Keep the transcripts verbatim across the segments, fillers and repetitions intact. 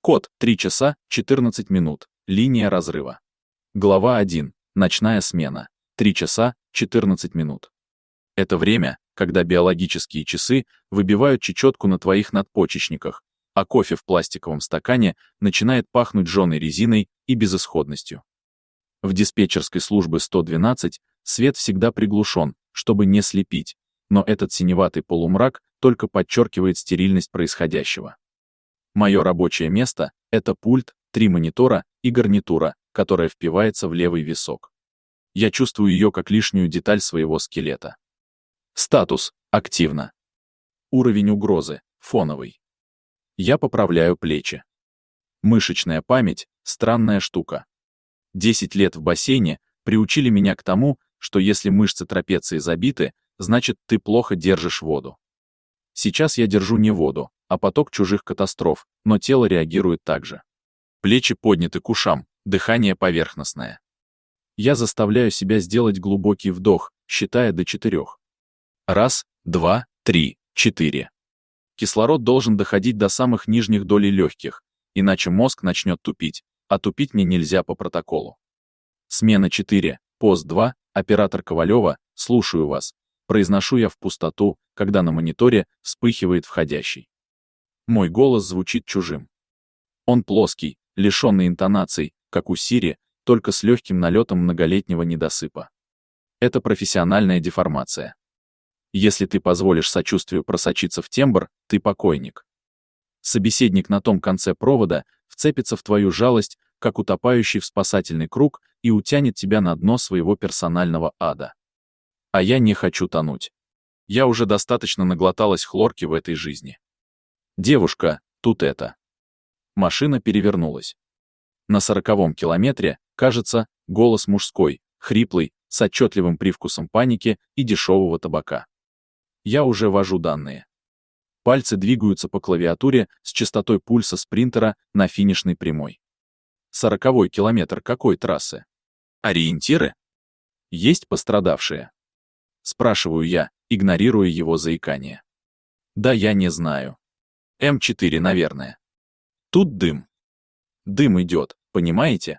Код три часа четырнадцать минут. Линия разрыва. Глава один. Ночная смена. три часа четырнадцать минут. Это время, когда биологические часы выбивают чечетку на твоих надпочечниках, а кофе в пластиковом стакане начинает пахнуть жженой резиной и безысходностью. В диспетчерской службе сто двенадцать свет всегда приглушен, чтобы не слепить, но этот синеватый полумрак только подчеркивает стерильность происходящего. Мое рабочее место — это пульт, три монитора и гарнитура, которая впивается в левый висок. Я чувствую ее как лишнюю деталь своего скелета. Статус — активно. Уровень угрозы — фоновый. Я поправляю плечи. Мышечная память — странная штука. Десять лет в бассейне приучили меня к тому, что если мышцы трапеции забиты, значит, ты плохо держишь воду. Сейчас я держу не воду, а поток чужих катастроф, но тело реагирует так же. Плечи подняты к ушам, дыхание поверхностное. Я заставляю себя сделать глубокий вдох, считая до четырех. Раз, два, три, четыре. Кислород должен доходить до самых нижних долей легких, иначе мозг начнет тупить, а тупить мне нельзя по протоколу. Смена четыре, пост два, оператор Ковалева, слушаю вас. Произношу я в пустоту, когда на мониторе вспыхивает входящий. Мой голос звучит чужим. Он плоский, лишенный интонаций, как у Сири, только с легким налетом многолетнего недосыпа. Это профессиональная деформация. Если ты позволишь сочувствию просочиться в тембр, ты покойник. Собеседник на том конце провода вцепится в твою жалость, как утопающий в спасательный круг, и утянет тебя на дно своего персонального ада. А я не хочу тонуть. Я уже достаточно наглоталась хлорки в этой жизни. Девушка, тут это. Машина перевернулась. На сороковом километре, кажется, голос мужской, хриплый, с отчетливым привкусом паники и дешевого табака. Я уже ввожу данные. Пальцы двигаются по клавиатуре с частотой пульса спринтера на финишной прямой. Сороковой километр какой трассы? Ориентиры? Есть пострадавшие? Спрашиваю я, игнорируя его заикание. Да я не знаю. эм четыре, наверное. Тут дым. Дым идет, понимаете?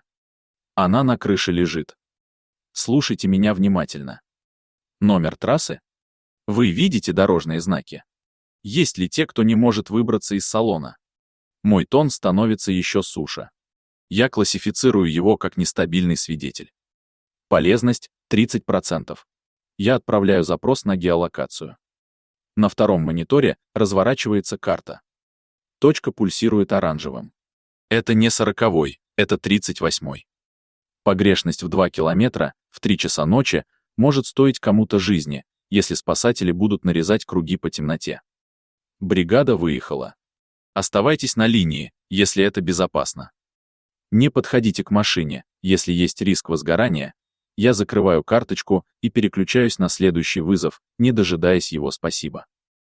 Она на крыше лежит. Слушайте меня внимательно. Номер трассы? Вы видите дорожные знаки? Есть ли те, кто не может выбраться из салона? Мой тон становится еще суше. Я классифицирую его как нестабильный свидетель. Полезность — тридцать процентов. Я отправляю запрос на геолокацию. На втором мониторе разворачивается карта. Точка пульсирует оранжевым. Это не сороковой, это тридцать восьмой. Погрешность в два километра в три часа ночи может стоить кому-то жизни, если спасатели будут нарезать круги по темноте. Бригада выехала. Оставайтесь на линии, если это безопасно. Не подходите к машине, если есть риск возгорания. Я закрываю карточку и переключаюсь на следующий вызов, не дожидаясь его спасибо.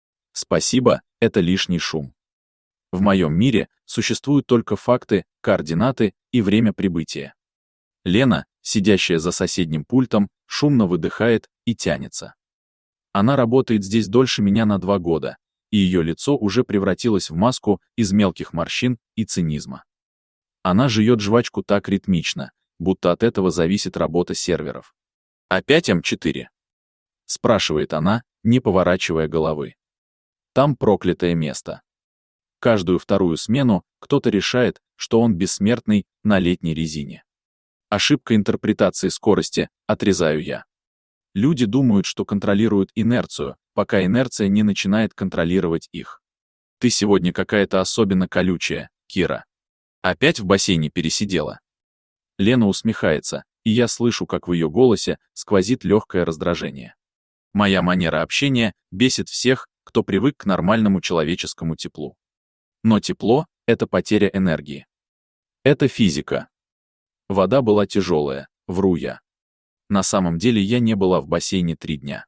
Спасибо — это лишний шум. В моем мире существуют только факты, координаты и время прибытия. Лена, сидящая за соседним пультом, шумно выдыхает и тянется. Она работает здесь дольше меня на два года, и ее лицо уже превратилось в маску из мелких морщин и цинизма. Она жует жвачку так ритмично, будто от этого зависит работа серверов. «Опять эм четыре?» — спрашивает она, не поворачивая головы. Там проклятое место. Каждую вторую смену кто-то решает, что он бессмертный на летней резине. Ошибка интерпретации скорости, отрезаю я. Люди думают, что контролируют инерцию, пока инерция не начинает контролировать их. Ты сегодня какая-то особенно колючая, Кира. Опять в бассейне пересидела? Лена усмехается, и я слышу, как в ее голосе сквозит легкое раздражение. Моя манера общения бесит всех, кто привык к нормальному человеческому теплу. Но тепло — это потеря энергии. Это физика. Вода была тяжелая, вру я. На самом деле я не была в бассейне три дня.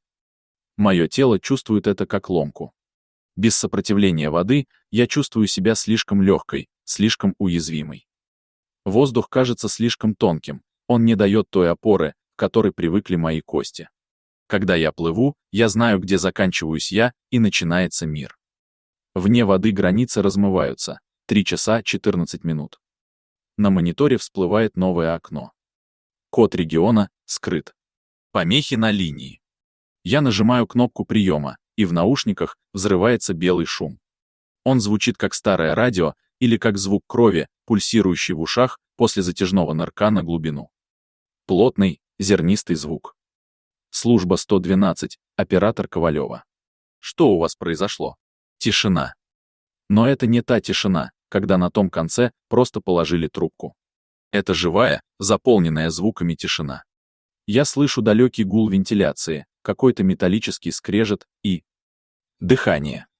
Мое тело чувствует это как ломку. Без сопротивления воды я чувствую себя слишком легкой, слишком уязвимой. Воздух кажется слишком тонким, он не дает той опоры, к которой привыкли мои кости. Когда я плыву, я знаю, где заканчиваюсь я, и начинается мир. Вне воды границы размываются, три часа четырнадцать минут. На мониторе всплывает новое окно. Код региона скрыт. Помехи на линии. Я нажимаю кнопку приема, и в наушниках взрывается белый шум. Он звучит как старое радио или как звук крови, пульсирующий в ушах после затяжного нырка на глубину. Плотный, зернистый звук. Служба сто двенадцать, оператор Ковалева. Что у вас произошло? Тишина. Но это не та тишина, когда на том конце просто положили трубку. Это живая, заполненная звуками тишина. Я слышу далекий гул вентиляции, какой-то металлический скрежет и... дыхание.